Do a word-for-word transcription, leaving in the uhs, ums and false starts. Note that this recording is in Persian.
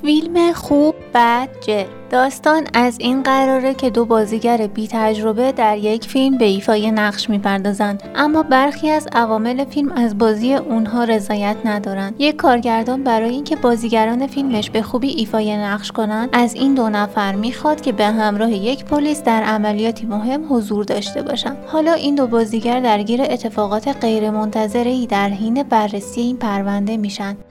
فیلم خوب بد جر. داستان از این قراره که دو بازیگر بی تجربه در یک فیلم به ایفای نقش میپردازند، اما برخی از عوامل فیلم از بازی اونها رضایت ندارند. یک کارگردان برای اینکه بازیگران فیلمش به خوبی ایفای نقش کنند، از این دو نفر میخواد که به همراه یک پلیس در عملیاتی مهم حضور داشته باشند. حالا این دو بازیگر درگیر اتفاقات غیرمنتظره‌ای در حین بررسی این پرونده میشن